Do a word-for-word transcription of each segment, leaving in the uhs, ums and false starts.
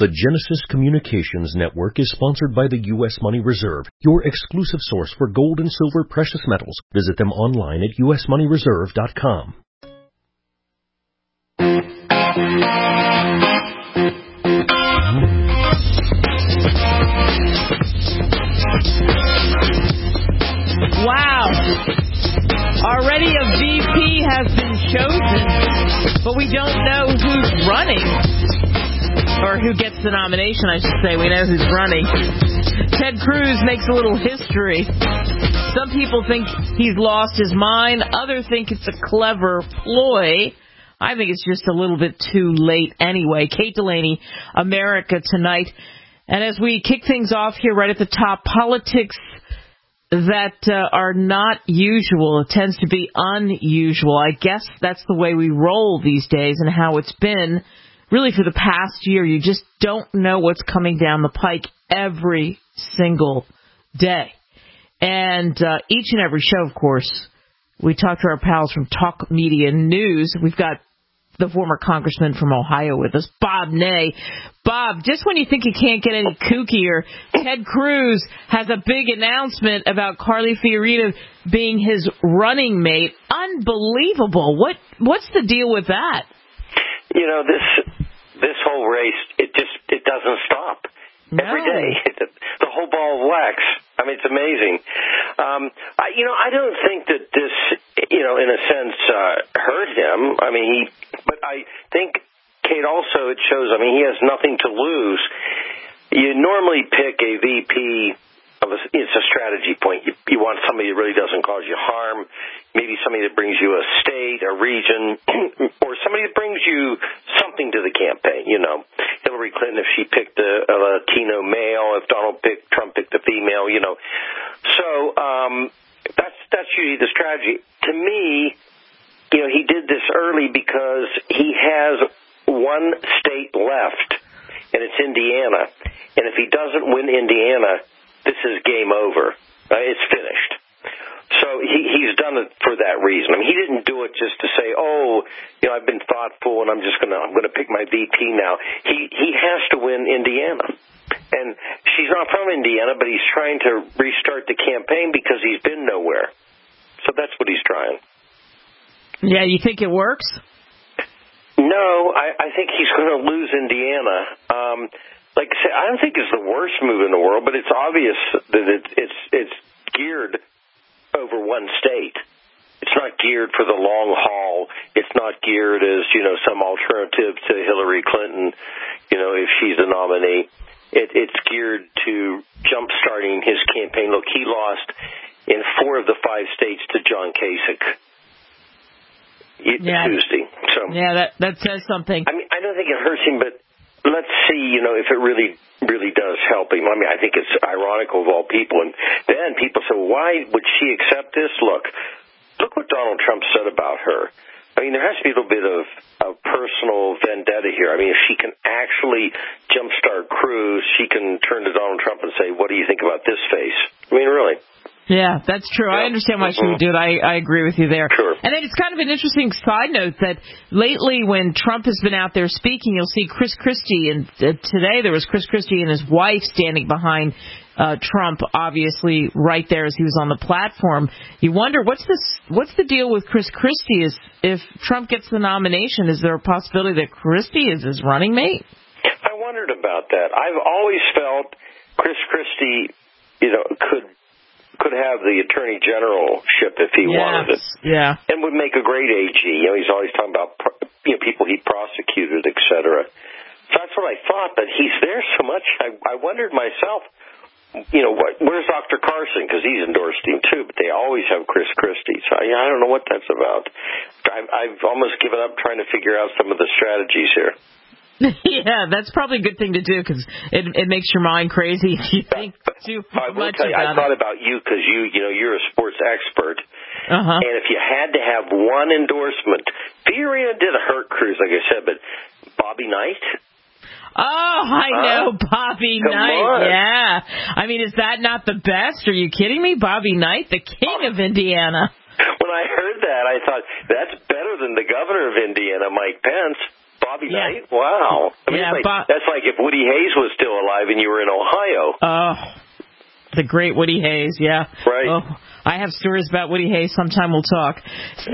The Genesis Communications Network is sponsored by the U S Money Reserve, your exclusive source for gold and silver precious metals. Visit them online at u s money reserve dot com. Wow. Already a V P has been chosen, but we don't know who's running. Or who gets the nomination, I should say. We know who's running. Ted Cruz makes a little history. Some people think he's lost his mind. Others think it's a clever ploy. I think it's just a little bit too late anyway. Kate Delaney, America Tonight. And as we kick things off here right at the top, politics that uh, are not usual. It tends to be unusual. I guess that's the way we roll these days and how it's been really for the past year. You just don't know what's coming down the pike every single day. And uh, each and every show, of course, we talk to our pals from Talk Media News. We've got the former congressman from Ohio with us, Bob Ney. Bob, just when you think you can't get any kookier, Ted Cruz has a big announcement about Carly Fiorina being his running mate. Unbelievable. What What's the deal with that? You know, this this whole race, it just it doesn't stop. No. Every day, the whole ball of wax. I mean, it's amazing. Um, I, you know, I don't think that this, you know, in a sense, uh, hurt him. I mean, he, but I think, Kate, also it shows, I mean, he has nothing to lose. You normally pick a V P of a, it's a strategy point. You, you want somebody that really doesn't cause you harm, maybe somebody that brings you a state, a region, or somebody that brings you something to the campaign, you know. Hillary Clinton, if she picked a, a Latino male, if Donald picked, Trump picked a female, you know. So um, that's that's usually the strategy. To me, you know, he did this early because he has one state left, and it's Indiana. And if he doesn't win Indiana, this is game over. Uh, it's finished. So he, he's done it for that reason. I mean, he didn't do it just to say, "Oh, you know, I've been thoughtful, and I'm just gonna I'm gonna pick my V P now." He he has to win Indiana, and she's not from Indiana, but he's trying to restart the campaign because he's been nowhere. So that's what he's trying. Yeah, you think it works? No, I, I think he's going to lose Indiana. Um, like I said, I don't think it's the worst move in the world, but it's obvious that it, it's it's geared over one state. It's not geared for the long haul. It's not geared as, you know, some alternative to Hillary Clinton, you know, if she's the nominee. It, it's geared to jump-starting his campaign. Look, he lost in four of the five states to John Kasich yeah. Tuesday. So yeah, that that says something. I mean, I don't think it hurts him, but let's see, you know, if it really, really does help him. I mean, I think it's ironical of all people. And then people say, well, why would she accept this? Look, look what Donald Trump said about her. I mean, there has to be a little bit of, of personal vendetta here. I mean, if she can actually jumpstart Cruz, she can turn to Donald Trump and say, what do you think about this face? I mean, really. Yeah, that's true. Yeah. I understand why she would do it. I, I agree with you there. Sure. And then it's kind of an interesting side note that lately when Trump has been out there speaking, you'll see Chris Christie, and uh, today there was Chris Christie and his wife standing behind uh, Trump, obviously right there as he was on the platform. You wonder, what's this? What's the deal with Chris Christie? Is if Trump gets the nomination, is there a possibility that Christie is his running mate? I wondered about that. I've always felt Chris Christie, you know, could could have the attorney generalship if he yes. wanted it. Yeah. And would make a great A G. You know, he's always talking about, you know, people he prosecuted, et cetera. So that's what I thought, but he's there so much. I, I wondered myself, you know, what, where's Doctor Carson? Because he's endorsed him too, but they always have Chris Christie. So I, I don't know what that's about. I've, I've almost given up trying to figure out some of the strategies here. Yeah, that's probably a good thing to do because it, it makes your mind crazy if you think too I will much tell you, about I thought it. about you because you, you know, you're a sports expert, uh-huh. and if you had to have one endorsement, Fiorina didn't hurt Cruz, like I said, but Bobby Knight. Oh, I huh? know, Bobby Come Knight. on. Yeah, I mean, is that not the best? Are you kidding me? Bobby Knight, the king oh. of Indiana. When I heard that, I thought that's better than the governor of Indiana, Mike Pence. Bobby yeah. Knight? Wow. I mean, yeah, like, Bo- that's like if Woody Hayes was still alive and you were in Ohio. Oh, the great Woody Hayes, yeah. Right. Oh, I have stories about Woody Hayes. Sometime we'll talk. So,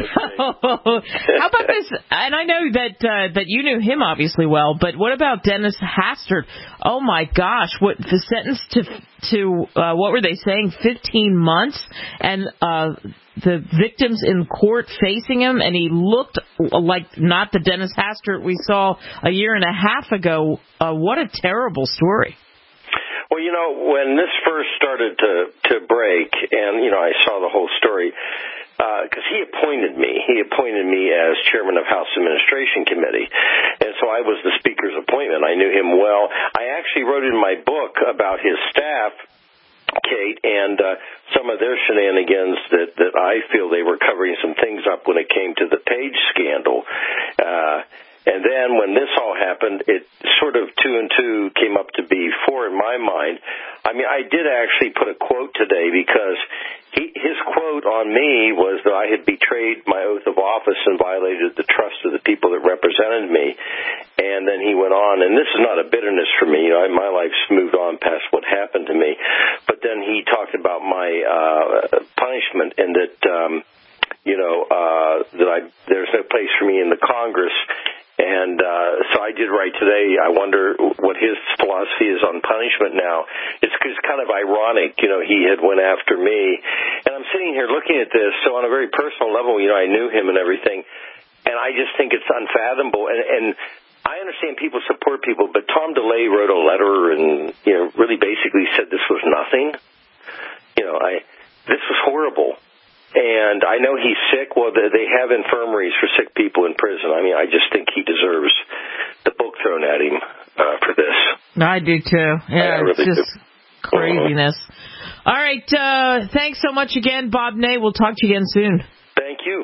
how about this? And I know that uh, that you knew him obviously well, but what about Dennis Hastert? Oh my gosh, what the sentence to to uh, what were they saying? Fifteen months, and uh, the victims in court facing him, and he looked like not the Dennis Hastert we saw a year and a half ago. Uh, what a terrible story. Well, you know, when this first started to to break, and, you know, I saw the whole story, because uh, he appointed me. He appointed me as chairman of House Administration Committee. And so I was the Speaker's appointment. I knew him well. I actually wrote in my book about his staff, Kate, and uh, some of their shenanigans that, that I feel they were covering some things up when it came to the Page scandal. Uh And then when this all happened, it sort of two and two came up to be four in my mind. I mean, I did actually put a quote today because he, his quote on me was that I had betrayed my oath of office and violated the trust of the people that represented me. And then he went on, and this is not a bitterness for me. You know, my life's moved on past what happened to me. But then he talked about my uh, punishment and that, um, you know, uh, that I there's no place for me in the Congress. And uh, so I did write today, I wonder what his philosophy is on punishment now. It's, it's kind of ironic, you know, he had went after me. And I'm sitting here looking at this, so on a very personal level, you know, I knew him and everything. And I just think it's unfathomable. And, and I understand people support people, but Tom DeLay wrote a letter and, you know, really basically said this was nothing. You know, I this was horrible. And I know he's sick. Well, they have infirmaries for sick people in prison. I mean, I just think he deserves the book thrown at him uh, for this. I do, too. Yeah, really it's just do. craziness. Uh-huh. All right. Uh, thanks so much again, Bob Ney. We'll talk to you again soon. Thank you.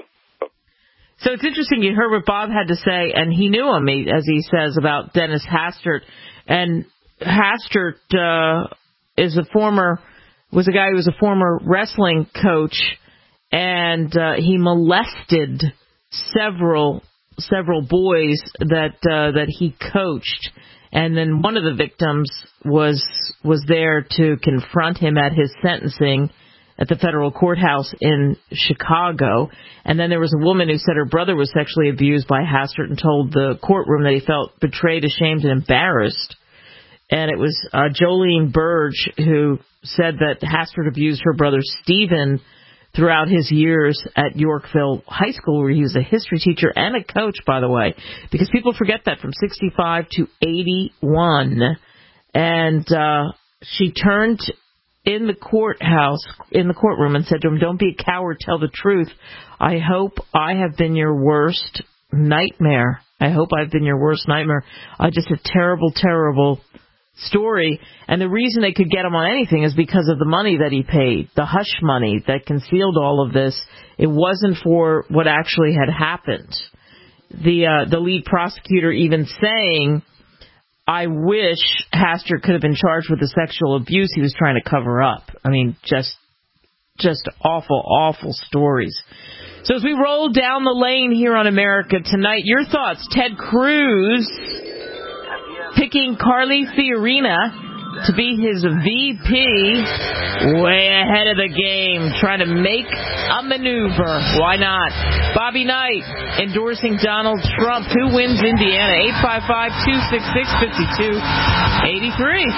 So it's interesting. You heard what Bob had to say, and he knew him, as he says, about Dennis Hastert. And Hastert uh, is a former, was a guy who was a former wrestling coach. And uh, he molested several several boys that uh, that he coached, and then one of the victims was was there to confront him at his sentencing at the federal courthouse in Chicago. And then there was a woman who said her brother was sexually abused by Hastert and told the courtroom that he felt betrayed, ashamed, and embarrassed. And it was uh, Jolene Burge who said that Hastert abused her brother Stephen throughout his years at Yorkville High School, where he was a history teacher and a coach, by the way, because people forget that, from sixty-five to eighty-one. And uh, she turned in the courthouse, in the courtroom, and said to him, "Don't be a coward, tell the truth. I hope I have been your worst nightmare. I hope I've been your worst nightmare." Uh, just a terrible, terrible story. And the reason they could get him on anything is because of the money that he paid, the hush money that concealed all of this. It wasn't for what actually had happened. The uh, the lead prosecutor even saying, "I wish Hastert could have been charged with the sexual abuse he was trying to cover up." I mean, just just awful, awful stories. So as we roll down the lane here on America Tonight, your thoughts. Ted Cruz picking Carly Fiorina to be his V P, way ahead of the game, trying to make a maneuver. Why not? Bobby Knight endorsing Donald Trump. Who wins Indiana? eight five five, two six six, five two eight three.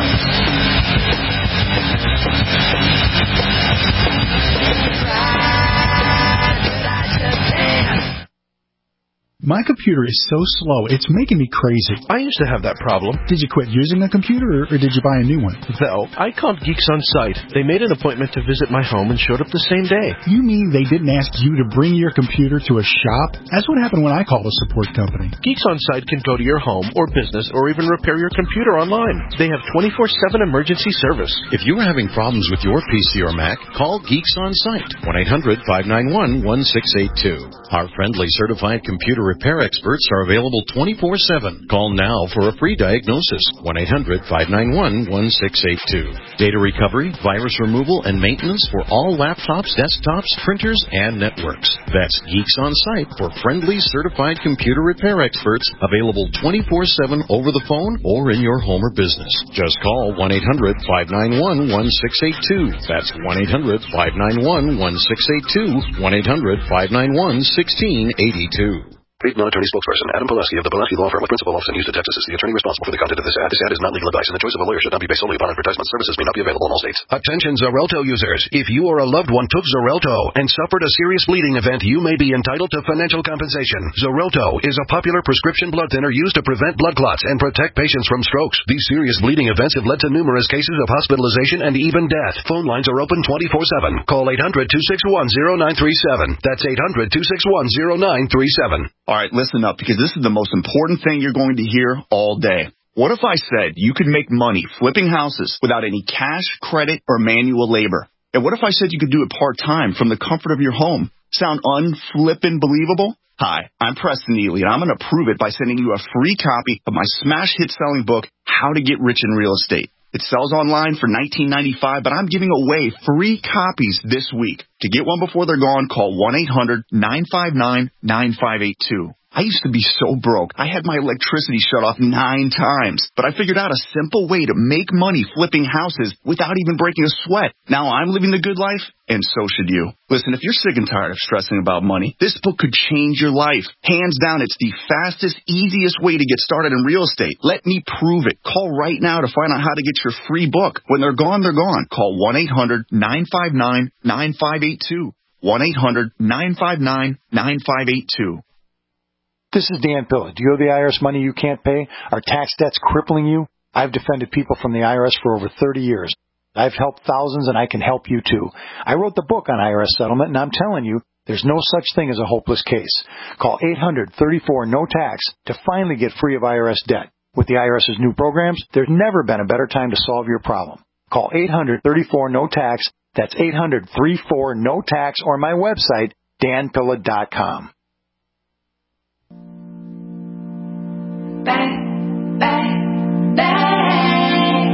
My computer is so slow, it's making me crazy. I used to have that problem. Did you quit using a computer, or did you buy a new one? No, I called Geeks On Site. They made an appointment to visit my home and showed up the same day. You mean they didn't ask you to bring your computer to a shop? That's what happened when I called a support company. Geeks On Site can go to your home or business or even repair your computer online. They have twenty-four seven emergency service. If you are having problems with your P C or Mac, call Geeks On Site, one eight hundred, five nine one, one six eight two. Our friendly certified computer repair experts are available twenty-four seven. Call now for a free diagnosis. one eight hundred five nine one one six eight two. Data recovery, virus removal, and maintenance for all laptops, desktops, printers, and networks. That's Geeks On Site for friendly, certified computer repair experts available twenty-four seven over the phone or in your home or business. Just call one eight hundred five nine one one six eight two. That's one eight hundred five nine one one six eight two. one eight hundred five nine one one six eight two. Paid non-attorney spokesperson Adam Pileski of the Pileski Law Firm with principal office in Houston, Texas is the attorney responsible for the content of this ad. This ad is not legal advice, and the choice of a lawyer should not be based solely upon advertisement. Services may not be available in all states. Attention Xarelto users. If you or a loved one took Xarelto and suffered a serious bleeding event, you may be entitled to financial compensation. Xarelto is a popular prescription blood thinner used to prevent blood clots and protect patients from strokes. These serious bleeding events have led to numerous cases of hospitalization and even death. Phone lines are open twenty-four seven. Call eight hundred two six one zero nine three seven. That's eight hundred two six one zero nine three seven. All right, listen up, because this is the most important thing you're going to hear all day. What if I said you could make money flipping houses without any cash, credit, or manual labor? And what if I said you could do it part-time from the comfort of your home? Sound unflippin' believable? Hi, I'm Preston Neely, and I'm going to prove it by sending you a free copy of my smash hit-selling book, How to Get Rich in Real Estate. It sells online for nineteen ninety-five dollars, but I'm giving away free copies this week. To get one before they're gone, call one eight hundred nine five nine nine five eight two. I used to be so broke. I had my electricity shut off nine times, but I figured out a simple way to make money flipping houses without even breaking a sweat. Now I'm living the good life, and so should you. Listen, if you're sick and tired of stressing about money, this book could change your life. Hands down, it's the fastest, easiest way to get started in real estate. Let me prove it. Call right now to find out how to get your free book. When they're gone, they're gone. Call one eight hundred nine five nine nine five eight two. one eight hundred nine five nine nine five eight two. This is Dan Pilla. Do you owe the I R S money you can't pay? Are tax debts crippling you? I've defended people from the I R S for over thirty years. I've helped thousands, and I can help you too. I wrote the book on I R S settlement, and I'm telling you, there's no such thing as a hopeless case. Call eight hundred thirty-four no tax to finally get free of I R S debt. With the IRS's new programs, there's never been a better time to solve your problem. Call eight hundred thirty-four no tax. That's eight hundred thirty-four no tax, or my website, dan pilla dot com. Back, back, back.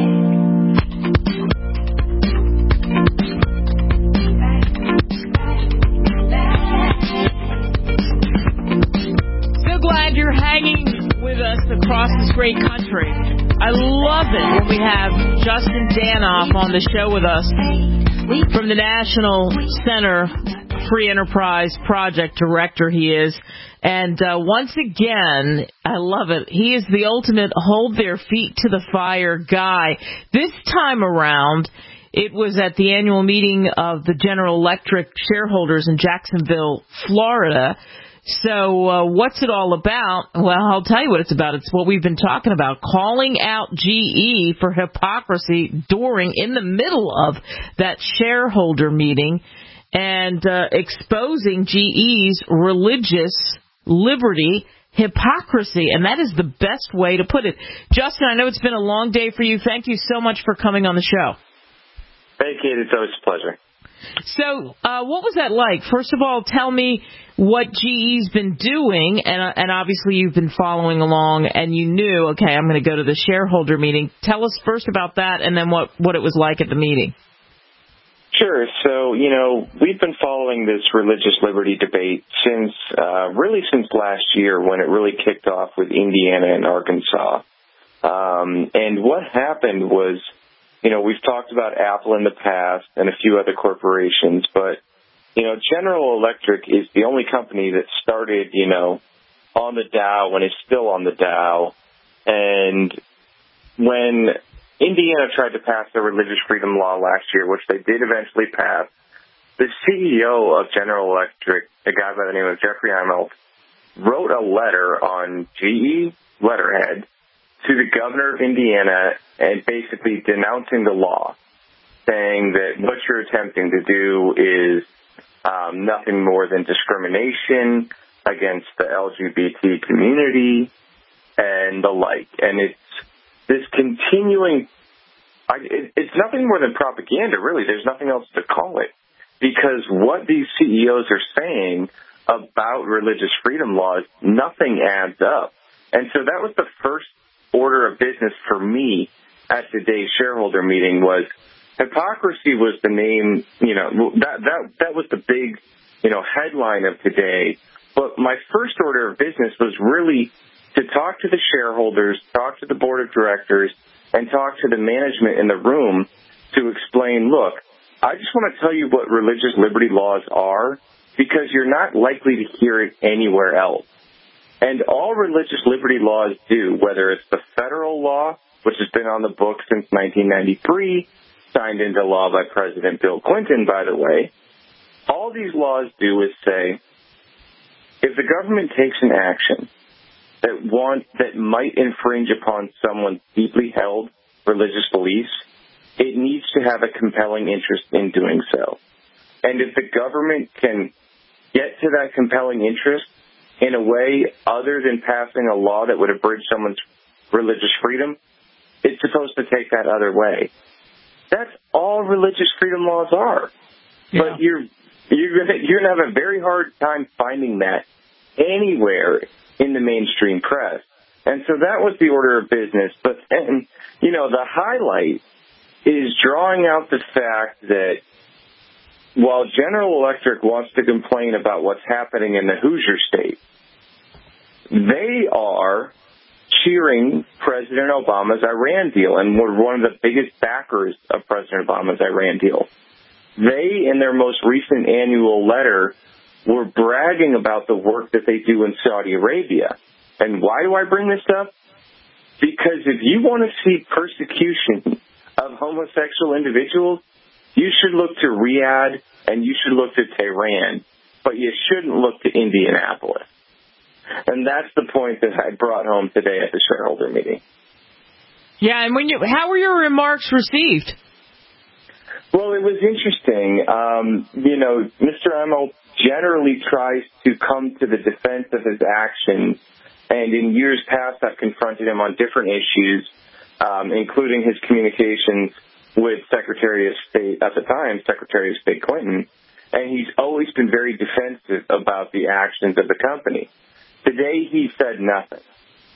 So glad you're hanging with us across this great country. I love it when we have Justin Danoff on the show with us from the National Center Free Enterprise Project Director he is. And uh, once again, I love it. He is the ultimate hold their feet to the fire guy. This time around, it was at the annual meeting of the General Electric shareholders in Jacksonville, Florida. So uh, what's it all about? Well, I'll tell you what it's about. It's what we've been talking about, calling out G E for hypocrisy during, in the middle of that shareholder meeting, and uh, exposing G E's religious liberty hypocrisy, and that is the best way to put it. Justin, I know it's been a long day for you. Thank you so much for coming on the show. Hey, Kate, it's always a pleasure. So, uh, what was that like? First of all, tell me what G E's been doing, and uh, and obviously you've been following along, and you knew, okay, I'm going to go to the shareholder meeting. Tell us first about that, and then what, what it was like at the meeting. Sure. So, you know, we've been following this religious liberty debate since, uh, really since last year when it really kicked off with Indiana and Arkansas. Um, and what happened was, you know, we've talked about Apple in the past and a few other corporations, but, you know, General Electric is the only company that started, you know, on the Dow and is still on the Dow. And when Indiana tried to pass the religious freedom law last year, which they did eventually pass, the C E O of General Electric, a guy by the name of Jeffrey Immelt, wrote a letter on G E letterhead to the governor of Indiana and basically denouncing the law, saying that what you're attempting to do is um, nothing more than discrimination against the L G B T community and the like. And it's this continuing, I, it, it's nothing more than propaganda, really. There's nothing else to call it. Because what these C E Os are saying about religious freedom laws, nothing adds up. And so that was the first order of business for me at today's shareholder meeting was hypocrisy was the name, you know, that, that, that was the big, you know, headline of today. But my first order of business was really to talk to the shareholders, talk to the board of directors, and talk to the management in the room to explain, look, I just want to tell you what religious liberty laws are because you're not likely to hear it anywhere else. And all religious liberty laws do, whether it's the federal law, which has been on the books since nineteen ninety-three, signed into law by President Bill Clinton, by the way, all these laws do is say, if the government takes an action that want, that might infringe upon someone's deeply held religious beliefs, it needs to have a compelling interest in doing so. And if the government can get to that compelling interest in a way other than passing a law that would abridge someone's religious freedom, it's supposed to take that other way. That's all religious freedom laws are. Yeah. But you're you're gonna you're gonna have a very hard time finding that anywhere in the mainstream press. And so that was the order of business. But then, you know, the highlight is drawing out the fact that while General Electric wants to complain about what's happening in the Hoosier state, they are cheering President Obama's Iran deal and were one of the biggest backers of President Obama's Iran deal. They, in their most recent annual letter, were bragging about the work that they do in Saudi Arabia. And why do I bring this up? Because if you want to see persecution of homosexual individuals, you should look to Riyadh and you should look to Tehran, but you shouldn't look to Indianapolis. And that's the point that I brought home today at the shareholder meeting. Yeah, and when you, how were your remarks received? Well, it was interesting. Um, you know, Mister Emel generally tries to come to the defense of his actions, and in years past I've confronted him on different issues, um, including his communications with Secretary of State, at the time, Secretary of State Clinton, and he's always been very defensive about the actions of the company. Today, he said nothing.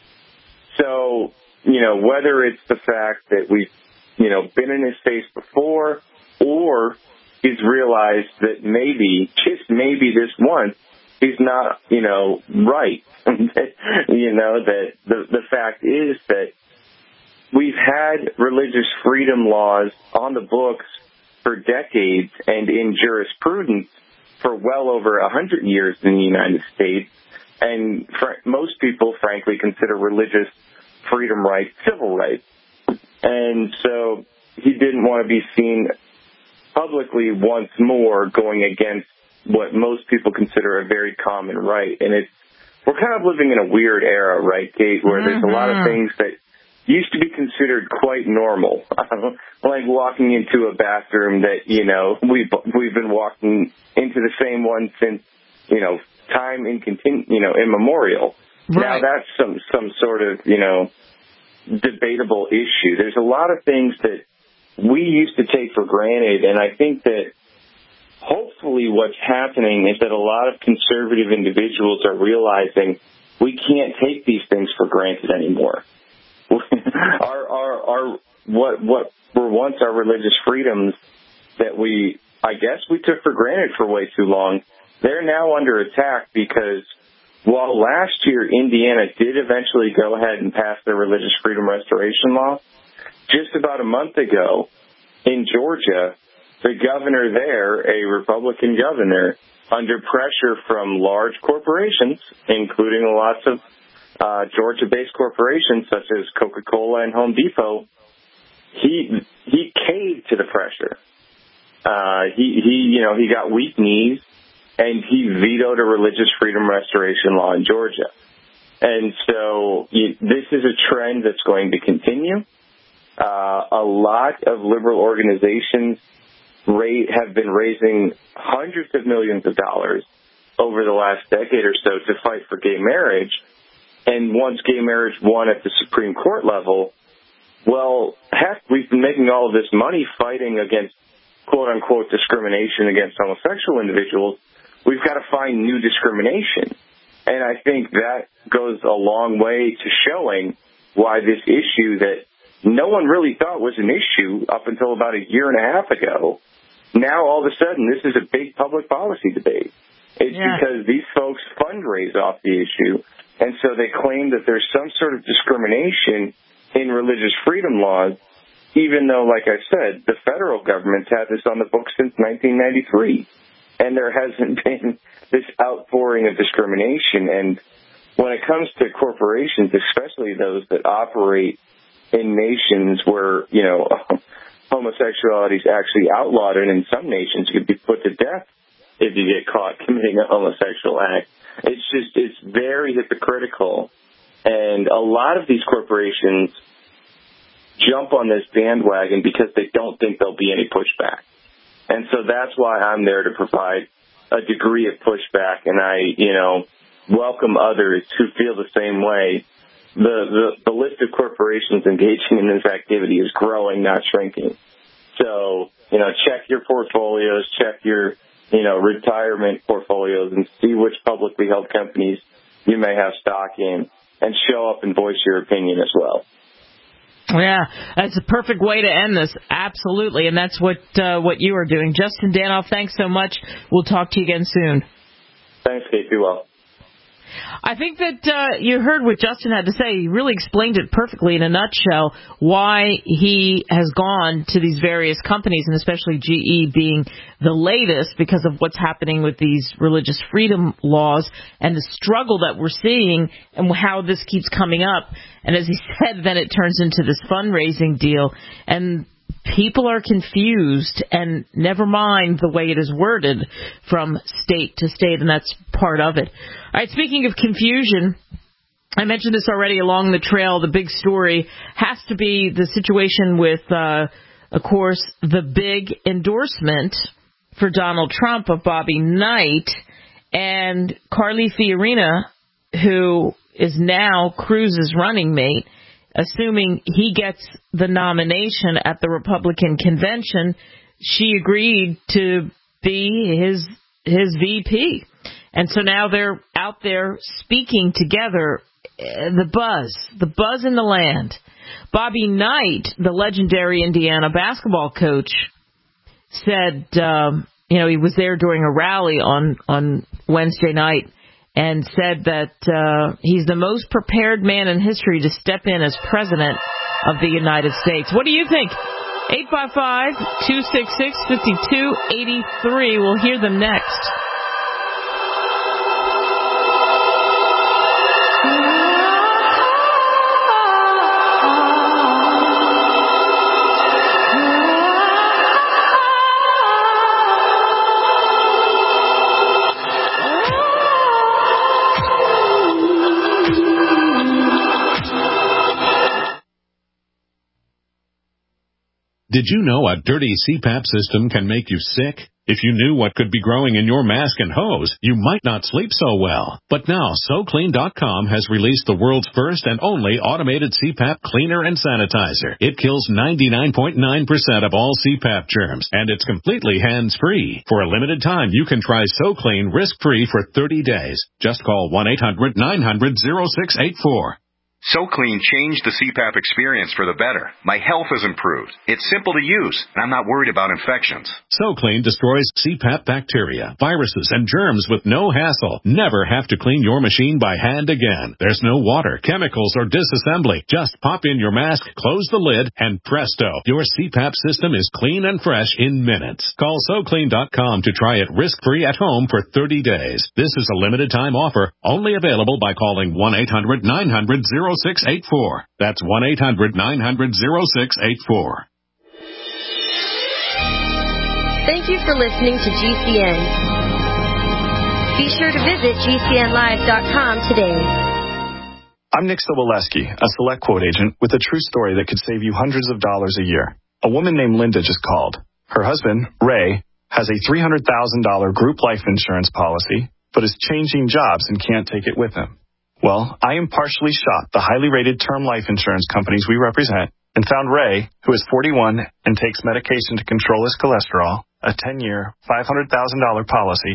So, you know, whether it's the fact that we've, you know, been in his face before, or he's realized that maybe, just maybe this once, he's not, you know, right. You know, that the, the fact is that we've had religious freedom laws on the books for decades and in jurisprudence for well over a hundred years in the United States. And fr- most people, frankly, consider religious freedom rights civil rights. And so he didn't want to be seen publicly once more going against what most people consider a very common right. And it's, we're kind of living in a weird era, right, Kate, where mm-hmm. there's a lot of things that used to be considered quite normal, like walking into a bathroom that, you know, we've, we've been walking into the same one since, you know, time in continu- you know, immemorial. Right. Now that's some, some sort of, you know, debatable issue. There's a lot of things that we used to take for granted, and I think that hopefully what's happening is that a lot of conservative individuals are realizing we can't take these things for granted anymore. our, our, our, what, what were once our religious freedoms that we, I guess we took for granted for way too long, they're now under attack because while last year Indiana did eventually go ahead and pass their religious freedom restoration law, just about a month ago in Georgia, the governor there, a Republican governor, under pressure from large corporations, including lots of uh, Georgia-based corporations such as Coca-Cola and Home Depot, he he caved to the pressure. Uh, he he you know he got weak knees. And he vetoed a religious freedom restoration law in Georgia. And so you, this is a trend that's going to continue. Uh, a lot of liberal organizations rate, have been raising hundreds of millions of dollars over the last decade or so to fight for gay marriage. And once gay marriage won at the Supreme Court level, well, heck, we've been making all of this money fighting against quote-unquote discrimination against homosexual individuals. we've got to find new discrimination. And I think that goes a long way to showing why this issue that no one really thought was an issue up until about a year and a half ago, now all of a sudden this is a big public policy debate. It's yeah. because these folks fundraise off the issue, and so they claim that there's some sort of discrimination in religious freedom laws, even though, like I said, the federal government's had this on the books since nineteen ninety-three, and there hasn't been this outpouring of discrimination. And when it comes to corporations, especially those that operate in nations where, you know, homosexuality is actually outlawed, and in some nations you could be put to death if you get caught committing a homosexual act. It's just, it's very hypocritical. And a lot of these corporations jump on this bandwagon because they don't think there'll be any pushback. And so that's why I'm there to provide a degree of pushback, and I, you know, welcome others who feel the same way. The, the, the list of corporations engaging in this activity is growing, not shrinking. So, you know, check your portfolios, check your, you know, retirement portfolios, and see which publicly held companies you may have stock in, and show up and voice your opinion as well. Yeah, that's a perfect way to end this. Absolutely, and that's what uh, what you are doing. Justin Danhof, thanks so much. We'll talk to you again soon. Thanks, Kate. Be well. I think that uh, you heard what Justin had to say. He really explained it perfectly in a nutshell, why he has gone to these various companies, and especially G E being the latest, because of what's happening with these religious freedom laws and the struggle that we're seeing and how this keeps coming up. And as he said, then it turns into this fundraising deal. And people are confused, and never mind the way it is worded from state to state, and that's part of it. All right, speaking of confusion, I mentioned this already along the trail. The big story has to be the situation with, uh, of course, the big endorsement for Donald Trump of Bobby Knight and Carly Fiorina, who is now Cruz's running mate. Assuming he gets the nomination at the Republican convention, she agreed to be his his V P. And so now they're out there speaking together. The buzz, the buzz in the land. Bobby Knight, the legendary Indiana basketball coach, said, um, you know, he was there during a rally on, on Wednesday night, and said that uh, he's the most prepared man in history to step in as president of the United States. What do you think? eight five five, two six six, five two eight three. We'll hear them next. Did you know a dirty C PAP system can make you sick? If you knew what could be growing in your mask and hose, you might not sleep so well. But now, So Clean dot com has released the world's first and only automated C PAP cleaner and sanitizer. It kills ninety-nine point nine percent of all C PAP germs, and it's completely hands-free. For a limited time, you can try So Clean risk-free for thirty days. Just call one eight hundred nine hundred oh six eight four. So Clean changed the C PAP experience for the better. My health has improved. It's simple to use, and I'm not worried about infections. So Clean destroys C PAP bacteria, viruses, and germs with no hassle. Never have to clean your machine by hand again. There's no water, chemicals, or disassembly. Just pop in your mask, close the lid, and presto, your C PAP system is clean and fresh in minutes. Call So Clean dot com to try it risk-free at home for thirty days. This is a limited-time offer, only available by calling one eight hundred nine hundred oh six eight four. That's one eight hundred nine hundred oh six eight four. Thank you for listening to G C N. Be sure to visit G C N live dot com today. I'm Nick Soboleski, a Select Quote agent with a true story that could save you hundreds of dollars a year. A woman named Linda just called. Her husband, Ray, has a three hundred thousand dollars group life insurance policy, but is changing jobs and can't take it with him. Well, I impartially shot the highly rated term life insurance companies we represent and found Ray, who is forty-one and takes medication to control his cholesterol, a ten-year, five hundred thousand dollars policy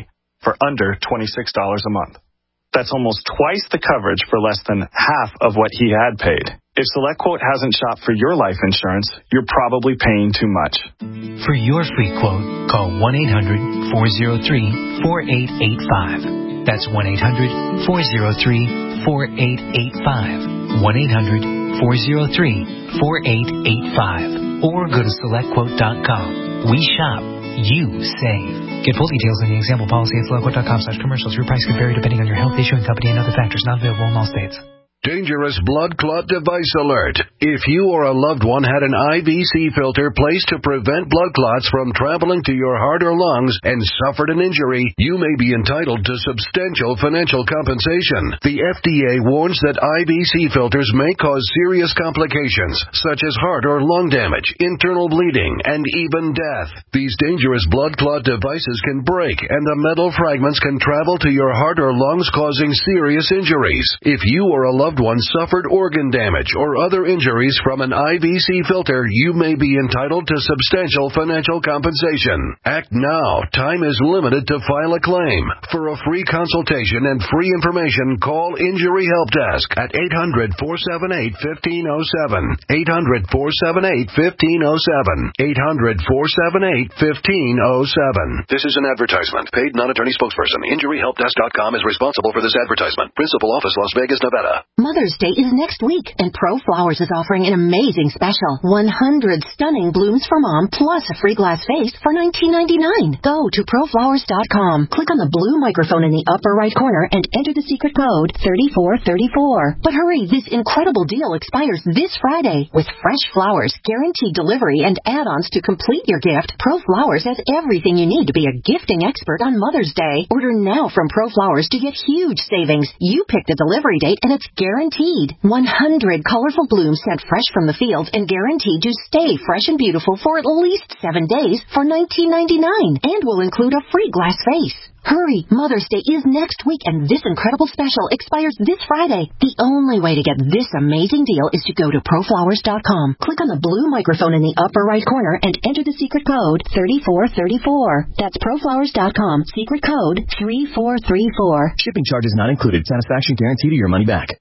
for under twenty-six dollars a month. That's almost twice the coverage for less than half of what he had paid. If SelectQuote hasn't shopped for your life insurance, you're probably paying too much. For your free quote, call one eight hundred four oh three four eight eight five. That's one eight hundred four oh three four eight eight five. one eight hundred four oh three four eight eight five. Or go to select quote dot com. We shop. You save. Get full details in the example policy at select quote dot com slash commercials. Your price can vary depending on your health, issuing company, and other factors. Not available in all states. Dangerous blood clot device alert. If you or a loved one had an I V C filter placed to prevent blood clots from traveling to your heart or lungs and suffered an injury, you may be entitled to substantial financial compensation. The F D A warns that I V C filters may cause serious complications, such as heart or lung damage, internal bleeding, and even death. These dangerous blood clot devices can break, and the metal fragments can travel to your heart or lungs, causing serious injuries. If you or a loved one suffered organ damage or other injuries from an I V C filter, you may be entitled to substantial financial compensation. Act now. Time is limited to file a claim. For a free consultation and free information, call Injury Help Desk at eight hundred four seven eight one five zero seven. eight hundred four seven eight one five zero seven. eight hundred four seven eight one five zero seven. This is an advertisement. Paid non-attorney spokesperson. Injury Help Desk dot com is responsible for this advertisement. Principal office, Las Vegas, Nevada. Mother's Day is next week, and Pro Flowers is offering an amazing special. one hundred stunning blooms for Mom, plus a free glass vase for nineteen ninety-nine. Go to pro flowers dot com. Click on the blue microphone in the upper right corner and enter the secret code thirty-four thirty-four. But hurry, this incredible deal expires this Friday. With fresh flowers, guaranteed delivery, and add-ons to complete your gift, Pro Flowers has everything you need to be a gifting expert on Mother's Day. Order now from Pro Flowers to get huge savings. You pick the delivery date, and it's guaranteed. one hundred colorful blooms sent fresh from the field and guaranteed to stay fresh and beautiful for at least seven days for nineteen ninety-nine, and will include a free glass vase. Hurry, Mother's Day is next week, and this incredible special expires this Friday. The only way to get this amazing deal is to go to pro flowers dot com. Click on the blue microphone in the upper right corner and enter the secret code thirty-four thirty-four. That's pro flowers dot com, secret code three four three four. Shipping charges not included. Satisfaction guaranteed or your money back.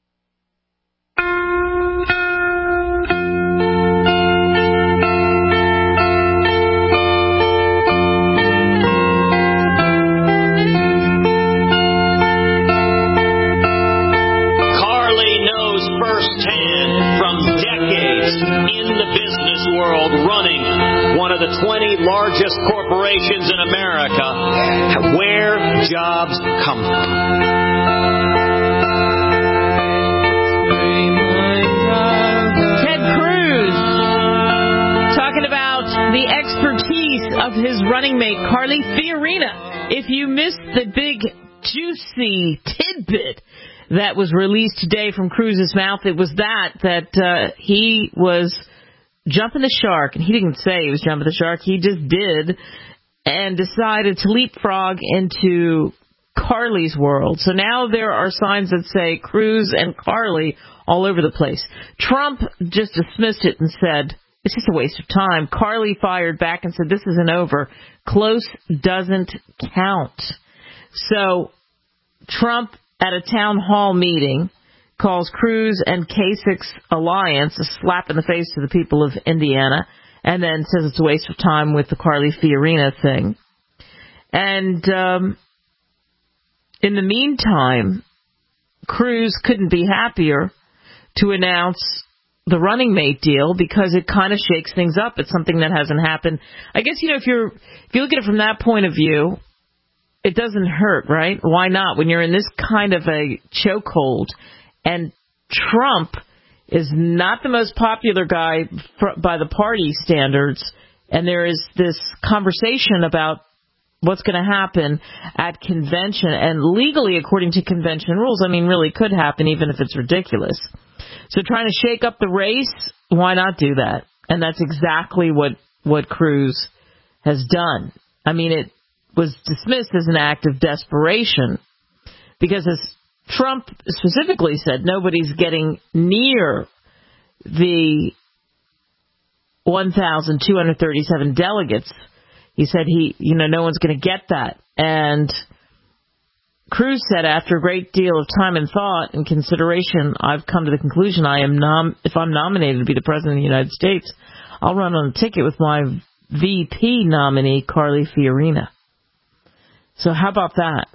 The twenty largest corporations in America, where jobs come from. Ted Cruz talking about the expertise of his running mate, Carly Fiorina. If you missed the big, juicy tidbit that was released today from Cruz's mouth, it was that, that uh, he was jumping the shark, and he didn't say he was jumping the shark, he just did, and decided to leapfrog into Carly's world. So now there are signs that say Cruz and Carly all over the place. Trump just dismissed it and said, it's just a waste of time. Carly fired back and said, this isn't over. Close doesn't count. So Trump, at a town hall meeting, calls Cruz and Kasich's alliance a slap in the face to the people of Indiana, and then says it's a waste of time with the Carly Fiorina thing. And um, in the meantime, Cruz couldn't be happier to announce the running mate deal, because it kind of shakes things up. It's something that hasn't happened. I guess, you know, if you're if you look at it from that point of view, it doesn't hurt, right? Why not? When you're in this kind of a chokehold, and Trump is not the most popular guy for, by the party standards, and there is this conversation about what's going to happen at convention, and legally, according to convention rules, I mean, really could happen even if it's ridiculous. So trying to shake up the race, why not do that? And that's exactly what, what Cruz has done. I mean, it was dismissed as an act of desperation, because as Trump specifically said, nobody's getting near the one thousand two hundred thirty-seven delegates. He said he, you know, no one's going to get that. And Cruz said, after a great deal of time and thought and consideration, I've come to the conclusion I am nom- if I'm nominated to be the President of the United States, I'll run on a ticket with my V P nominee, Carly Fiorina. So how about that?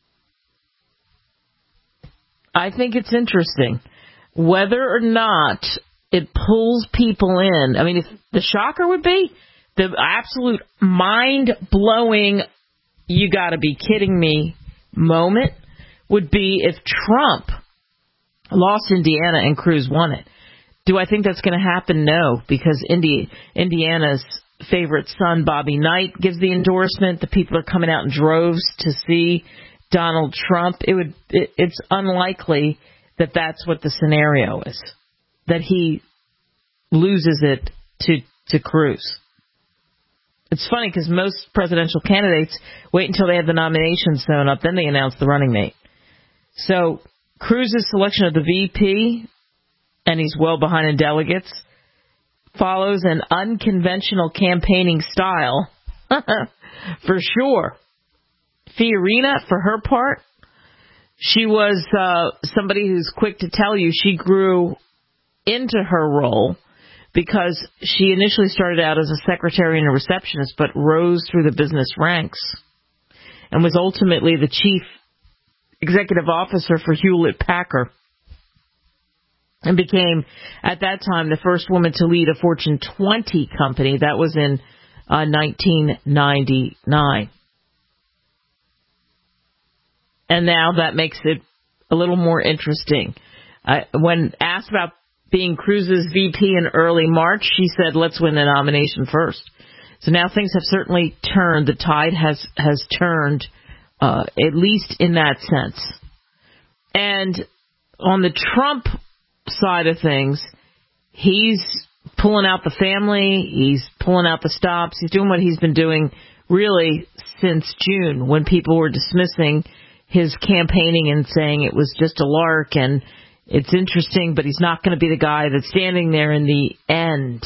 I think it's interesting. Whether or not it pulls people in, I mean, if the shocker would be, the absolute mind-blowing, you gotta be kidding me moment would be if Trump lost Indiana and Cruz won it. Do I think that's going to happen? No, because Indi- Indiana's favorite son, Bobby Knight, gives the endorsement. The people are coming out in droves to see Donald Trump. It would. It, it's unlikely that that's what the scenario is, that he loses it to to Cruz. It's funny because most presidential candidates wait until they have the nominations sewn up, then they announce the running mate. So Cruz's selection of the V P, and he's well behind in delegates, follows an unconventional campaigning style, for sure. Fiorina, for her part, she was uh, somebody who's quick to tell you she grew into her role because she initially started out as a secretary and a receptionist, but rose through the business ranks and was ultimately the chief executive officer for Hewlett-Packard and became, at that time, the first woman to lead a Fortune twenty company. That was in uh, nineteen ninety-nine. And now that makes it a little more interesting. Uh, when asked about being Cruz's V P in early March, she said, let's win the nomination first. So now things have certainly turned. The tide has, has turned, uh, at least in that sense. And on the Trump side of things, he's pulling out the family. He's pulling out the stops. He's doing what he's been doing really since June, when people were dismissing his campaigning and saying it was just a lark and it's interesting, but he's not going to be the guy that's standing there in the end.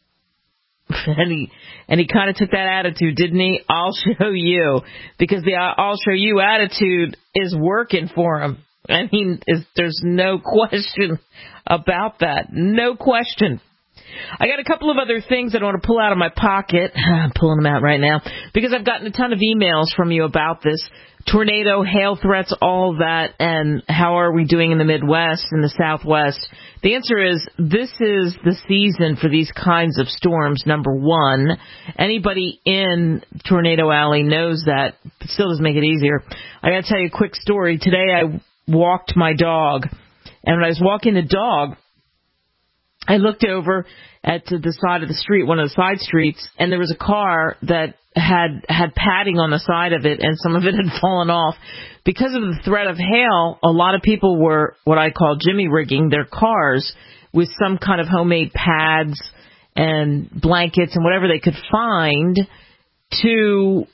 And he and he kind of took that attitude, didn't he? I'll show you, because the I'll show you attitude is working for him. I mean, is, there's no question about that. No question. I got a couple of other things I want to pull out of my pocket. I'm pulling them out right now because I've gotten a ton of emails from you about this. Tornado, hail threats, all of that, and how are we doing in the Midwest and the Southwest? The answer is this is the season for these kinds of storms, number one. Anybody in Tornado Alley knows that. It still doesn't make it easier. I got to tell you a quick story. Today I walked my dog, and when I was walking the dog, I looked over at the side of the street, one of the side streets, and there was a car that had had padding on the side of it, and some of it had fallen off. Because of the threat of hail, a lot of people were what I call jimmy rigging their cars with some kind of homemade pads and blankets and whatever they could find to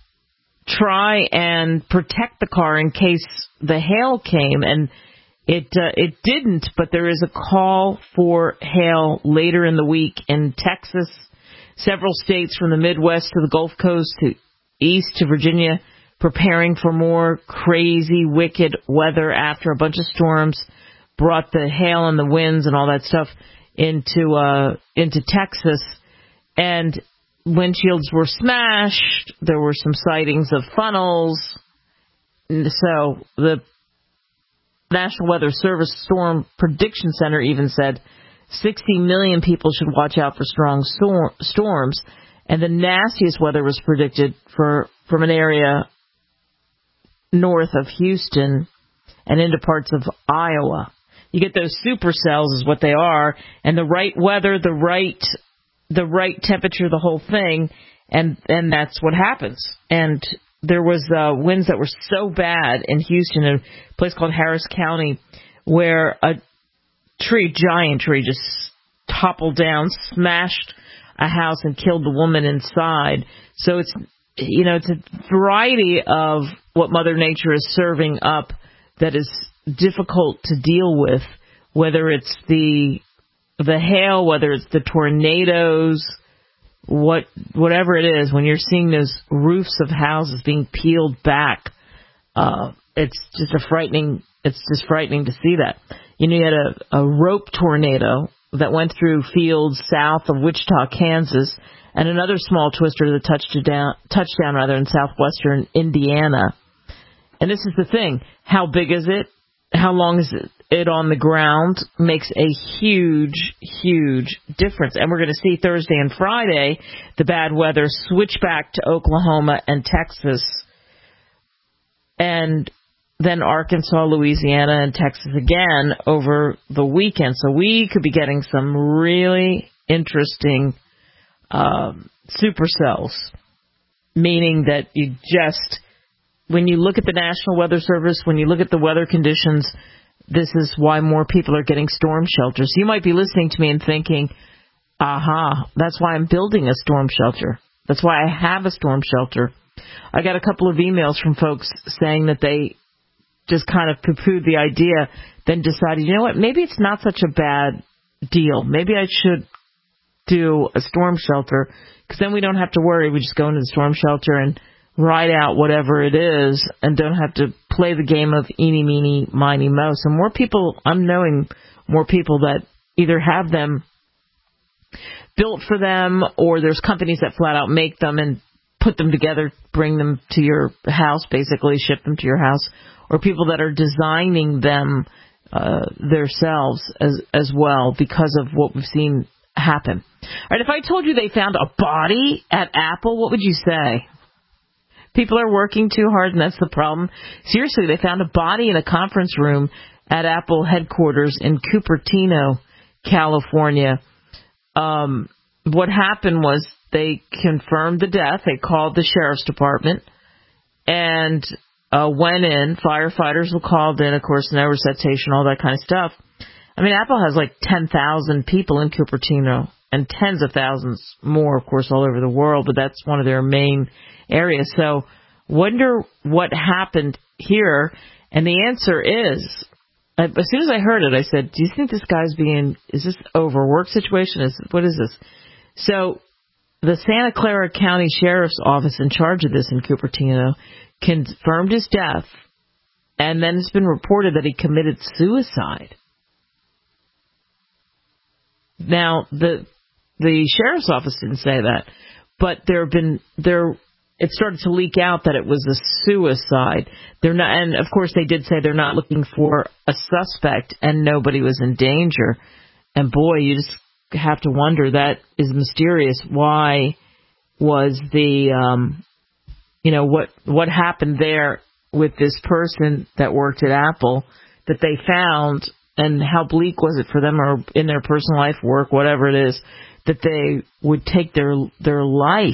try and protect the car in case the hail came. And It uh, it didn't, but there is a call for hail later in the week in Texas. Several states from the Midwest to the Gulf Coast to east to Virginia preparing for more crazy, wicked weather after a bunch of storms brought the hail and the winds and all that stuff into uh, into Texas. And windshields were smashed. There were some sightings of funnels. So the National Weather Service Storm Prediction Center even said sixty million people should watch out for strong stor- storms. And the nastiest weather was predicted for from an area north of Houston and into parts of Iowa. You get those supercells is what they are, and the right weather, the right the right temperature, the whole thing, and and that's what happens. And there was uh, winds that were so bad in Houston, in a place called Harris County, where a tree, giant tree, just toppled down, smashed a house, and killed the woman inside. So it's, you know, it's a variety of what Mother Nature is serving up that is difficult to deal with, whether it's the the hail, whether it's the tornadoes, What, whatever it is, when you're seeing those roofs of houses being peeled back, uh, it's just a frightening. It's just frightening to see that. You know, you had a, a rope tornado that went through fields south of Wichita, Kansas, and another small twister that touched down, touchdown rather in southwestern Indiana. And this is the thing: how big is it? How long is it? It on the ground makes a huge, huge difference. And we're going to see Thursday and Friday the bad weather switch back to Oklahoma and Texas, and then Arkansas, Louisiana, and Texas again over the weekend. So we could be getting some really interesting um, supercells, meaning that you just, when you look at the National Weather Service, when you look at the weather conditions, this is why more people are getting storm shelters. You might be listening to me and thinking, aha, that's why I'm building a storm shelter. That's why I have a storm shelter. I got a couple of emails from folks saying that they just kind of poo-pooed the idea, then decided, you know what, maybe it's not such a bad deal. Maybe I should do a storm shelter, because then we don't have to worry. We just go into the storm shelter and ride out whatever it is and don't have to play the game of eeny, meeny, miny, mo. So more people, I'm knowing more people that either have them built for them, or there's companies that flat out make them and put them together, bring them to your house, basically ship them to your house, or people that are designing them uh, themselves as as well because of what we've seen happen. All right, if I told you they found a body at Apple, what would you say? People are working too hard, and that's the problem. Seriously, they found a body in a conference room at Apple headquarters in Cupertino, California. Um, what happened was they confirmed the death. They called the sheriff's department and uh, went in. Firefighters were called in, of course, no resuscitation, all that kind of stuff. I mean, Apple has like ten thousand people in Cupertino and tens of thousands more, of course, all over the world, but that's one of their main areas. So wonder what happened here. And the answer is, as soon as I heard it, I said, do you think this guy's being, is this overwork situation? Is what is this? So the Santa Clara County Sheriff's Office in charge of this in Cupertino confirmed his death, and then it's been reported that he committed suicide. Now, the the sheriff's office didn't say that, but there have been there. It started to leak out that it was a suicide. They're not, and of course they did say they're not looking for a suspect, and nobody was in danger. And boy, you just have to wonder, that is mysterious. Why was the, um, you know, what what happened there with this person that worked at Apple that they found, and how bleak was it for them, or in their personal life, work, whatever it is, that they would take their their life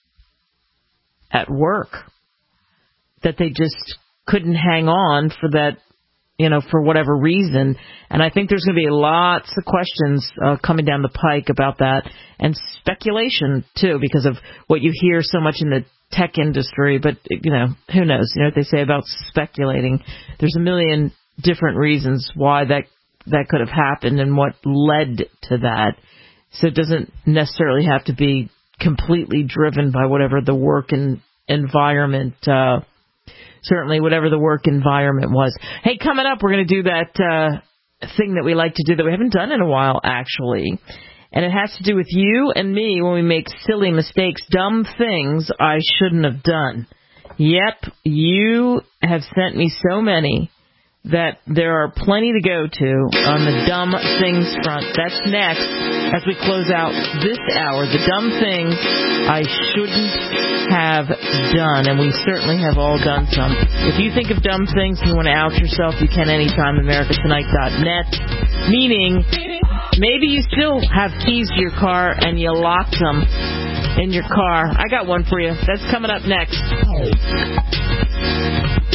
at work, that they just couldn't hang on for that, you know, for whatever reason. And I think there's going to be lots of questions uh, coming down the pike about that, and speculation too, because of what you hear so much in the tech industry. But, you know, who knows? You know what they say about speculating. There's a million different reasons why that that could have happened and what led to that. So it doesn't necessarily have to be completely driven by whatever the work and environment, uh, certainly whatever the work environment was. Hey, coming up, we're going to do that uh, thing that we like to do that we haven't done in a while, actually. And it has to do with you and me when we make silly mistakes, dumb things I shouldn't have done. Yep, you have sent me so many that there are plenty to go to on the dumb things front. That's next as we close out this hour. The dumb things I shouldn't have done, and we certainly have all done some. If you think of dumb things and you want to out yourself, you can anytime, America Tonight dot net. Meaning, maybe you still have keys to your car and you locked them in your car. I got one for you. That's coming up next.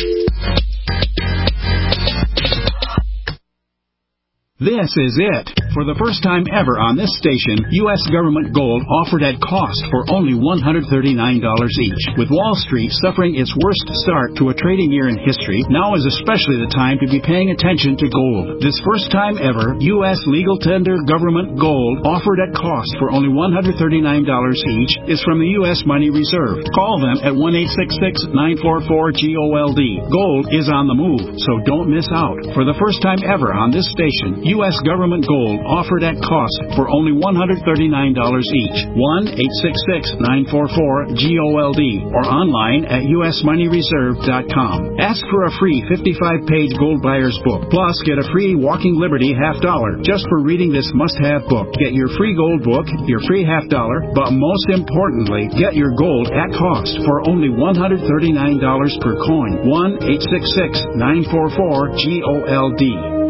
This is it. For the first time ever on this station, U S government gold offered at cost for only one hundred thirty-nine dollars each. With Wall Street suffering its worst start to a trading year in history, now is especially the time to be paying attention to gold. This first time ever, U S legal tender government gold offered at cost for only one hundred thirty-nine dollars each is from the U S Money Reserve. Call them at one eight six six, nine four four, G O L D. Gold is on the move, so don't miss out. For the first time ever on this station, U S government gold offered at cost for only one hundred thirty-nine dollars each. one eight six six, nine four four, G O L D or online at U S money reserve dot com. Ask for a free fifty-five page Gold Buyer's Book. Plus, get a free Walking Liberty half dollar just for reading this must-have book. Get your free gold book, your free half dollar, but most importantly, get your gold at cost for only one hundred thirty-nine dollars per coin. one eight six six, nine four four, G O L D.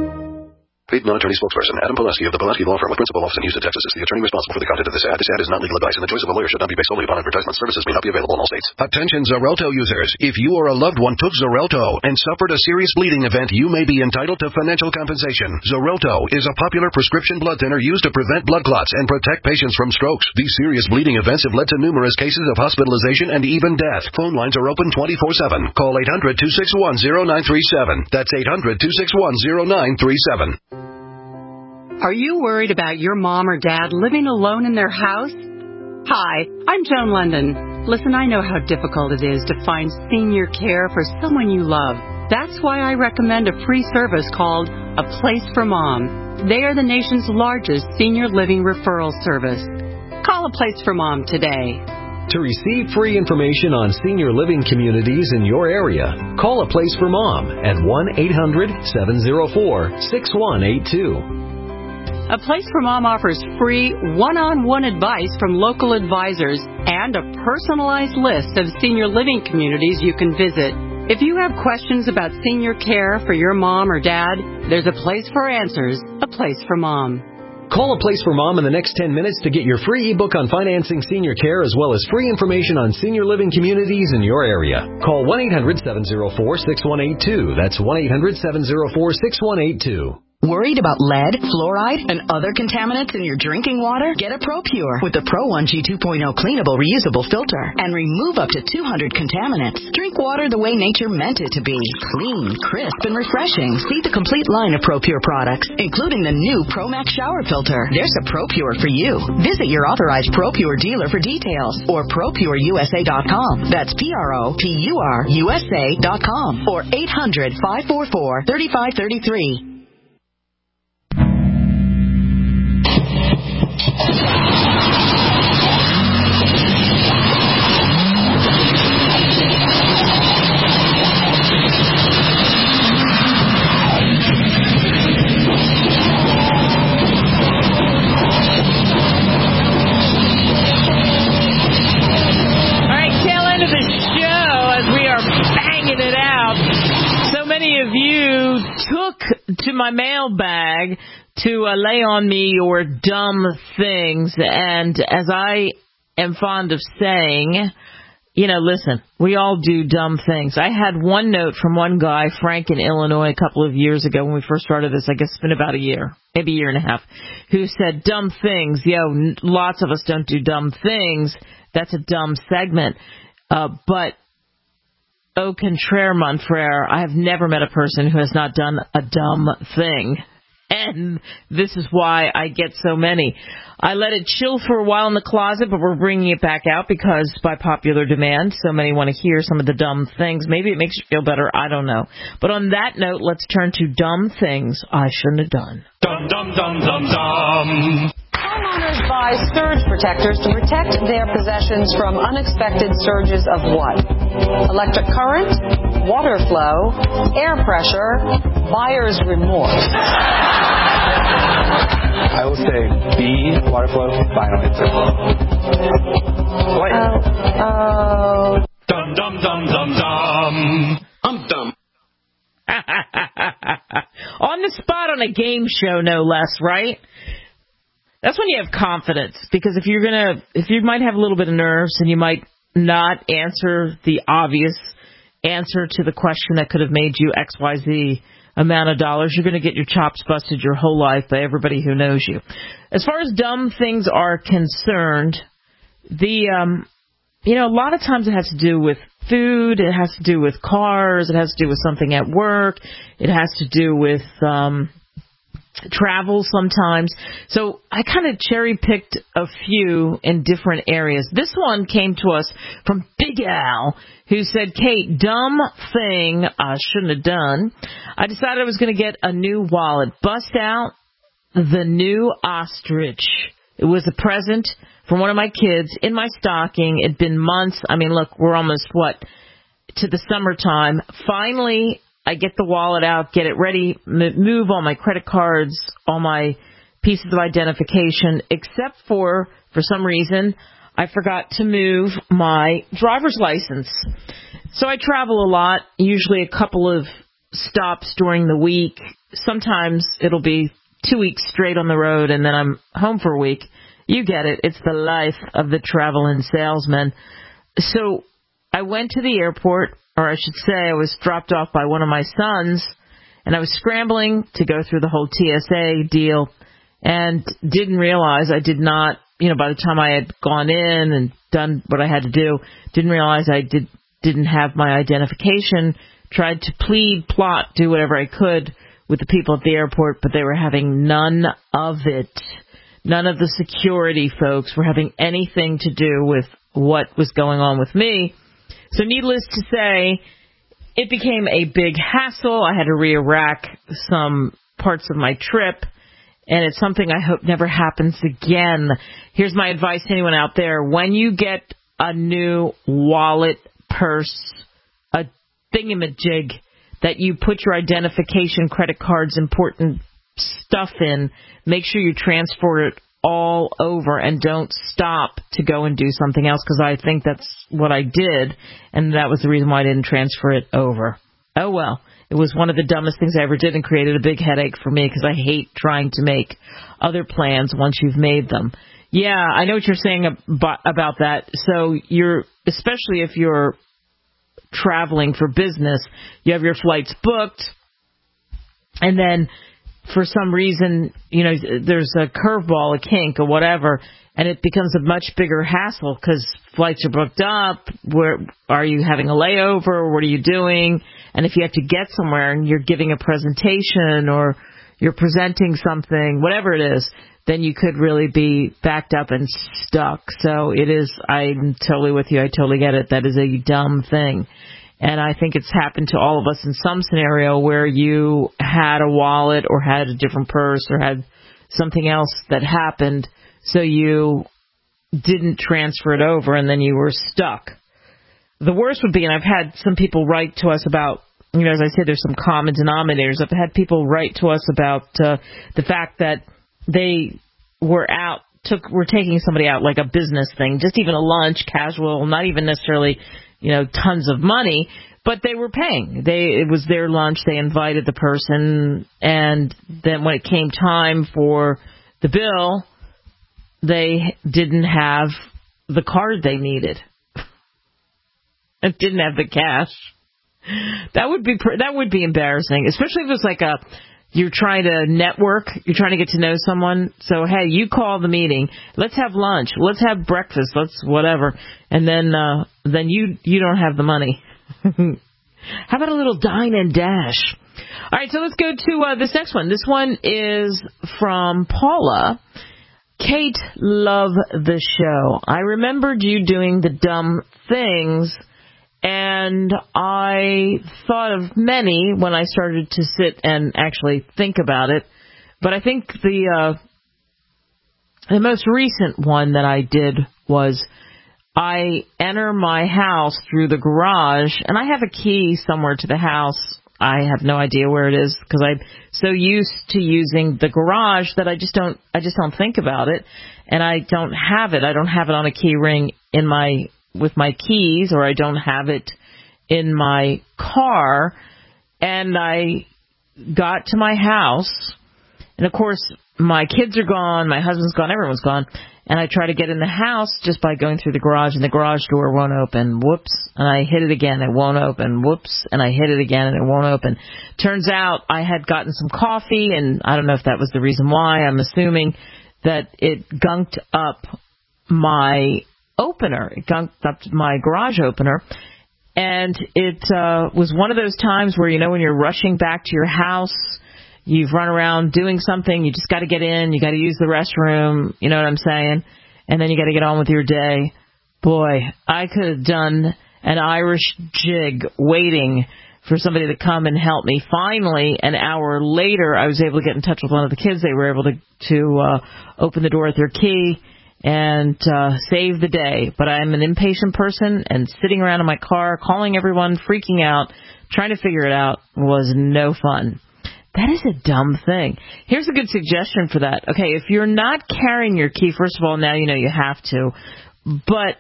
Paid non-attorney spokesperson Adam Pileski of the Pileski Law Firm with principal office in Houston, Texas is the attorney responsible for the content of this ad. This ad is not legal advice, and the choice of a lawyer should not be based solely upon advertisement. Services may not be available in all states. Attention Xarelto users. If you or a loved one took Xarelto and suffered a serious bleeding event, you may be entitled to financial compensation. Xarelto is a popular prescription blood thinner used to prevent blood clots and protect patients from strokes. These serious bleeding events have led to numerous cases of hospitalization and even death. Phone lines are open twenty-four seven. Call eight hundred, two six one, zero nine three seven. That's eight hundred, two six one, zero nine three seven. Are you worried about your mom or dad living alone in their house? Hi, I'm Joan London. Listen, I know how difficult it is to find senior care for someone you love. That's why I recommend a free service called A Place for Mom. They are the nation's largest senior living referral service. Call A Place for Mom today. To receive free information on senior living communities in your area, call A Place for Mom at one eight hundred, seven oh four, six one eight two. A Place for Mom offers free one-on-one advice from local advisors and a personalized list of senior living communities you can visit. If you have questions about senior care for your mom or dad, there's a place for answers, A Place for Mom. Call A Place for Mom in the next ten minutes to get your free ebook on financing senior care as well as free information on senior living communities in your area. Call one eight hundred, seven oh four, six one eight two. That's one eight hundred, seven oh four, six one eight two. Worried about lead, fluoride, and other contaminants in your drinking water? Get a ProPure with the Pro one G two point oh cleanable reusable filter and remove up to two hundred contaminants. Drink water the way nature meant it to be. Clean, crisp, and refreshing. See the complete line of ProPure products, including the new ProMax shower filter. There's a ProPure for you. Visit your authorized ProPure dealer for details or Pro Pure U S A dot com. That's P R O P U R U S A dot com or eight hundred, five four four, three five three three. To my mailbag to uh, lay on me your dumb things, and as I am fond of saying, you know, listen, we all do dumb things. I had one note from one guy, Frank in Illinois, a couple of years ago when we first started this. I guess it's been about a year, maybe a year and a half, who said, dumb things. Yo, n- lots of us don't do dumb things. That's a dumb segment. Uh, but au contraire, mon frere, I have never met a person who has not done a dumb thing. And this is why I get so many. I let it chill for a while in the closet, but we're bringing it back out because by popular demand, so many want to hear some of the dumb things. Maybe it makes you feel better. I don't know. But on that note, let's turn to dumb things I shouldn't have done. Dum, dum, dum, dum, dum. Homeowners buy surge protectors to protect their possessions from unexpected surges of what? Electric current, water flow, air pressure, buyer's remorse. I will say B, water flow, final answer. What? Oh. Oh. Dum, dum, dum, dum, dum. I'm dumb. On the spot on a game show, no less, right? That's when you have confidence, because if you're gonna, if you might have a little bit of nerves and you might not answer the obvious answer to the question that could have made you X Y Z, amount of dollars, you're going to get your chops busted your whole life by everybody who knows you. As far as dumb things are concerned, the, um, you know, a lot of times it has to do with food, it has to do with cars, it has to do with something at work, it has to do with, um, travel sometimes. So I kind of cherry-picked a few in different areas. This one came to us from Big Al, who said, Kate, dumb thing I shouldn't have done. I decided I was going to get a new wallet. Bust out the new ostrich. It was a present from one of my kids in my stocking. It'd been months. I mean, look, we're almost, what, to the summertime. Finally, I get the wallet out, get it ready, move all my credit cards, all my pieces of identification, except for, for some reason, I forgot to move my driver's license. So I travel a lot, usually a couple of stops during the week. Sometimes it'll be two weeks straight on the road, and then I'm home for a week. You get it. It's the life of the travel and salesman. So I went to the airport, or I should say I was dropped off by one of my sons, and I was scrambling to go through the whole T S A deal and didn't realize I did not, you know, by the time I had gone in and done what I had to do, didn't realize I did, didn't have my identification, tried to plead, plot, do whatever I could with the people at the airport, but they were having none of it. None of the security folks were having anything to do with what was going on with me. So needless to say, it became a big hassle. I had to re-rack some parts of my trip, and it's something I hope never happens again. Here's my advice to anyone out there. When you get a new wallet, purse, a thingamajig that you put your identification, credit cards, important stuff in, make sure you transfer it all over and don't stop to go and do something else, because I think that's what I did, and that was the reason why I didn't transfer it over. Oh, well, it was one of the dumbest things I ever did and created a big headache for me, because I hate trying to make other plans once you've made them. Yeah, I know what you're saying about, about that. So you're, especially if you're traveling for business, you have your flights booked, and then for some reason, you know, there's a curveball, a kink, or whatever, and it becomes a much bigger hassle because flights are booked up. Where are you having a layover? What are you doing? And if you have to get somewhere and you're giving a presentation or you're presenting something, whatever it is, then you could really be backed up and stuck. So it is, I'm totally with you. I totally get it. That is a dumb thing. And I think it's happened to all of us in some scenario where you had a wallet or had a different purse or had something else that happened, so you didn't transfer it over and then you were stuck. The worst would be, and I've had some people write to us about, you know, as I said, there's some common denominators. I've had people write to us about uh, the fact that they were out, took, were taking somebody out like a business thing, just even a lunch, casual, not even necessarily, you know, tons of money, but they were paying. They, it was their lunch. They invited the person, and then when it came time for the bill, they didn't have the card they needed. It didn't have the cash. That would be that would be embarrassing, especially if it was like a, you're trying to network, you're trying to get to know someone. So, hey, you call the meeting. Let's have lunch. Let's have breakfast. Let's whatever. And then uh, then you you don't have the money. How about a little dine and dash? All right, so let's go to uh, this next one. This one is from Paula. Kate, love the show. I remembered you doing the dumb things, and I thought of many when I started to sit and actually think about it. But I think the uh, the most recent one that I did was I enter my house through the garage, and I have a key somewhere to the house. I have no idea where it is because I'm so used to using the garage that I just don't I just don't think about it, and I don't have it. I don't have it on a key ring in my with my keys, or I don't have it in my car. And I got to my house, And, of course, my kids are gone, my husband's gone, everyone's gone. And I try to get in the house just by going through the garage, and the garage door won't open. Whoops. And I hit it again. It won't open. Whoops. And I hit it again, and it won't open. Turns out I had gotten some coffee, and I don't know if that was the reason why. I'm assuming that it gunked up my opener. It gunked up my garage opener. And it uh, was one of those times where, you know, when you're rushing back to your house, you've run around doing something, you just got to get in, you got to use the restroom, you know what I'm saying? And then you got to get on with your day. Boy, I could have done an Irish jig waiting for somebody to come and help me. Finally, an hour later, I was able to get in touch with one of the kids. They were able to, to uh, open the door with their key and uh, save the day. But I'm an impatient person, and sitting around in my car, calling everyone, freaking out, trying to figure it out was no fun. That is a dumb thing. Here's a good suggestion for that. Okay, if you're not carrying your key, first of all, now you know you have to, but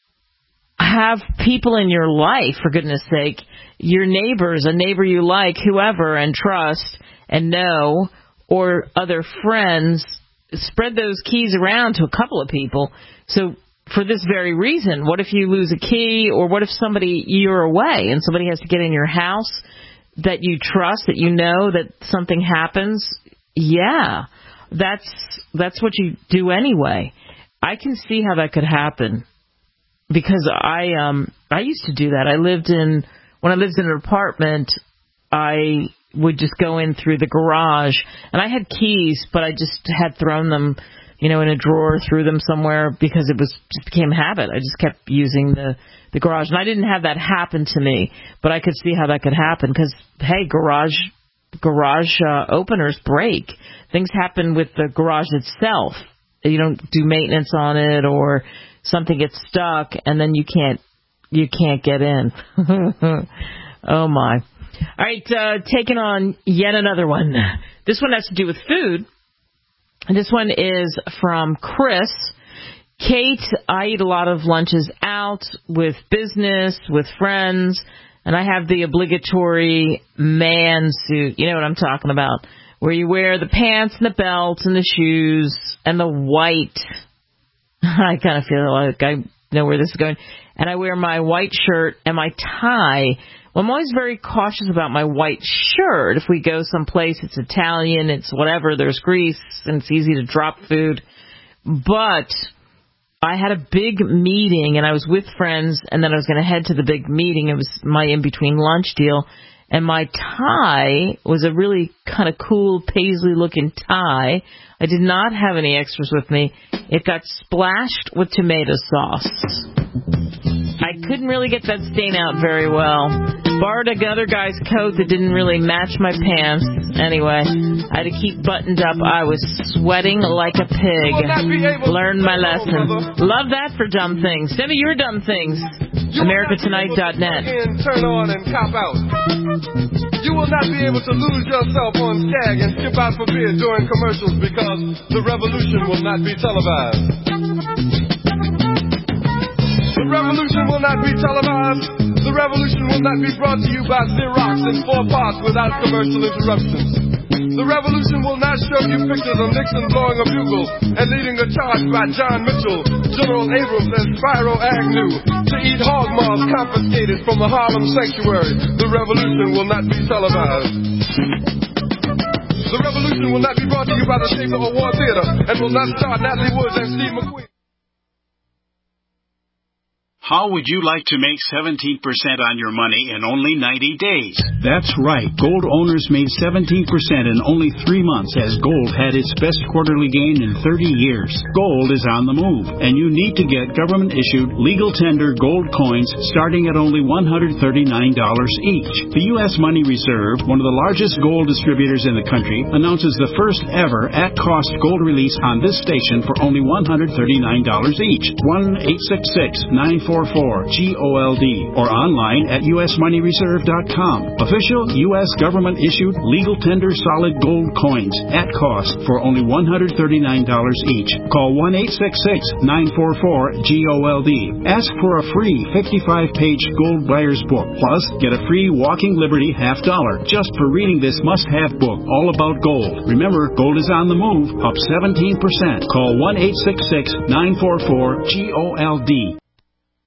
have people in your life, for goodness sake, your neighbors, a neighbor you like, whoever, and trust and know, or other friends, spread those keys around to a couple of people. So for this very reason, what if you lose a key, or what if somebody, you're away and somebody has to get in your house that you trust, that you know that something happens? Yeah, that's that's what you do anyway. I can see how that could happen, because I um I used to do that. I lived in when I lived in an apartment, I would just go in through the garage, and I had keys, but I just had thrown them, you know, in a drawer, threw them somewhere, because it was just became a habit. I just kept using the the garage, and I didn't have that happen to me, but I could see how that could happen, because hey, garage garage uh, openers break. Things happen with the garage itself. You don't do maintenance on it, or something gets stuck, and then you can't you can't get in. Oh my! All right, uh, taking on yet another one. This one has to do with food. This one is from Chris. Kate, I eat a lot of lunches out with business, with friends, and I have the obligatory man suit. You know what I'm talking about, where you wear the pants and the belt and the shoes and the white. I kind of feel like I know where this is going. And I wear my white shirt and my tie. Well, I'm always very cautious about my white shirt. If we go someplace, it's Italian, it's whatever, there's grease, and it's easy to drop food. But I had a big meeting, and I was with friends, and then I was going to head to the big meeting. It was my in-between lunch deal. And my tie was a really kind of cool paisley-looking tie. I did not have any extras with me. It got splashed with tomato sauce. I couldn't really get that stain out very well. Borrowed another guy's coat that didn't really match my pants. Anyway, I had to keep buttoned up. I was sweating like a pig. Learned my lesson. Love that for dumb things. Send me your dumb things. America Tonight dot net. Turn on and cop out. You will not be able to lose yourself on Skag and skip out for beer during commercials, because the revolution will not be televised. The revolution will not be televised. The revolution will not be brought to you by Xerox in four parts without commercial interruptions. The revolution will not show you pictures of Nixon blowing a bugle and leading a charge by John Mitchell, General Abrams, and Spyro Agnew to eat hog maws confiscated from the Harlem Sanctuary. The revolution will not be televised. The revolution will not be brought to you by the Schaefer Award Theater and will not star Natalie Woods and Steve McQueen. How would you like to make seventeen percent on your money in only ninety days? That's right. Gold owners made seventeen percent in only three months as gold had its best quarterly gain in thirty years. Gold is on the move, and you need to get government-issued, legal tender gold coins starting at only one hundred thirty-nine dollars each. The U S Money Reserve, one of the largest gold distributors in the country, announces the first ever at-cost gold release on this station for only one hundred thirty-nine dollars each. one eight six six, nine four four four, G O L D, or online at U S money reserve dot com. Official U S government-issued legal tender solid gold coins at cost for only one hundred thirty-nine dollars each. Call one eight six six, nine four four, G O L D. Ask for a free fifty-five page gold buyer's book. Plus, get a free Walking Liberty half dollar just for reading this must-have book all about gold. Remember, gold is on the move, up seventeen percent. Call one eight six six, nine four four, G O L D.